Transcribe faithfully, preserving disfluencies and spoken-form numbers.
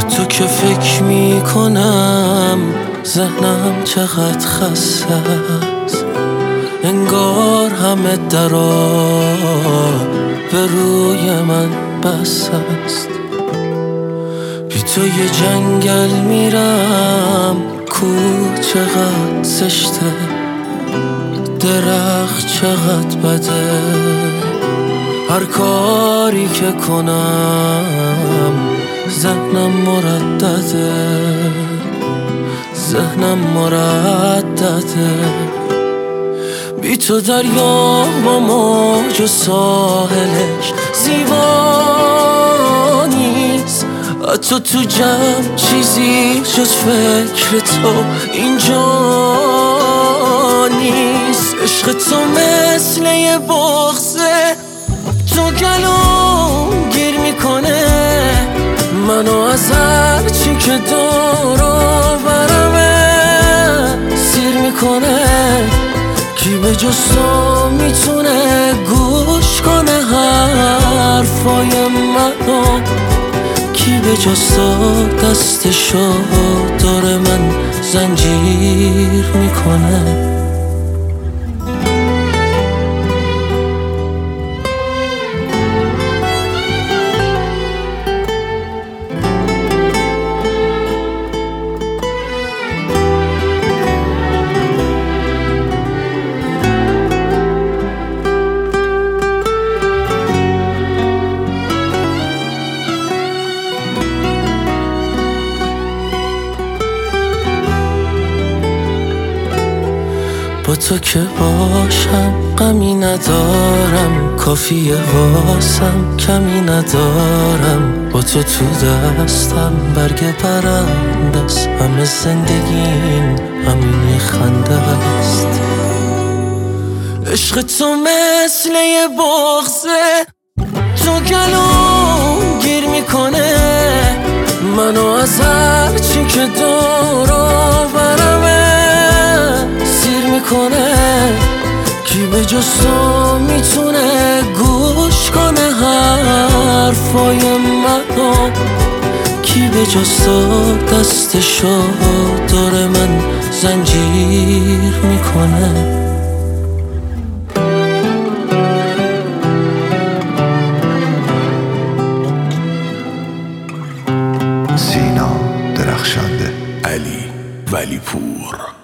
تو که فکر میکنم ذهنم چقدر خسته است، انگار همه درا به روی من بس است. بی تو یه جنگل میرم، کوه چقدر زشته، درخت چقدر بده، هر کاری که کنم ذهنم مردده، ذهنم مردده. بی تو دریا با موج و ساحلش زیبا نیست، حتی تو جمع چیزی جز فکر تو اینجا نیست. عشق تو مثل یه بغضه، تو گلوم گیر میکنه منو از هر چی که دارو برمه سیر میکنه. کی به جز تو میتونه گوش کنه حرفای منو، کی به جز تو دستشو داره من زنجیر میکنه. با تو که باشم غمی ندارم، کافیه واسم کمی ندارم. با تو تو دستم برگ برنده است، همه زندگیم همین خنده است. عشق تو مثل یه بغضه، تو گلوم گیر میکنه منو از هر چی که دارو برمه سیر میکنه. کی به جز تو میتونه گوش کنه حرفای منو، کی به جز تو دستشو داره من زنجیر میکنه. سینا درخشنده، علی ولیپور.